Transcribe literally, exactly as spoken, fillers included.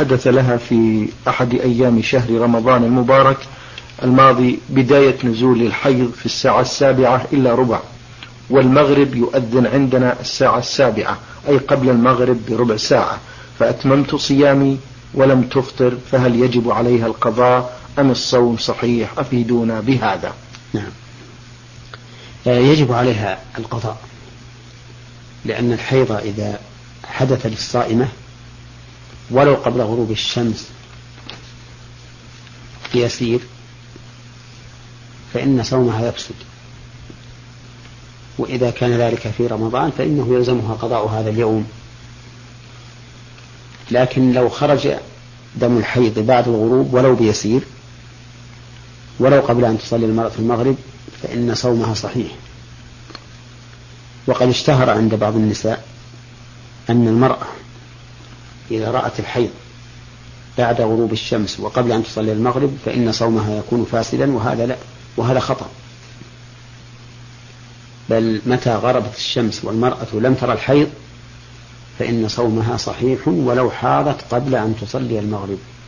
حدث لها في أحد أيام شهر رمضان المبارك الماضي بداية نزول الحيض في الساعة السابعة إلا ربع، والمغرب يؤذن عندنا الساعة السابعة أي قبل المغرب بربع ساعة، فأتممت صيامي ولم تفطر، فهل يجب عليها القضاء أم الصوم صحيح؟ أفيدونا بهذا. نعم، يجب عليها القضاء، لأن الحيض إذا حدث للصائمة ولو قبل غروب الشمس يسير فإن صومها يفسد، وإذا كان ذلك في رمضان فإنه يلزمها قضاء هذا اليوم. لكن لو خرج دم الحيض بعد الغروب ولو بيسير ولو قبل أن تصلي المرأة المغرب فإن صومها صحيح. وقد اشتهر عند بعض النساء أن المرأة إذا رأت الحيض بعد غروب الشمس وقبل أن تصلي المغرب فإن صومها يكون فاسدا، وهذا لا، وهذا خطأ. بل متى غربت الشمس والمرأة لم ترى الحيض فإن صومها صحيح ولو حاضت قبل أن تصلي المغرب.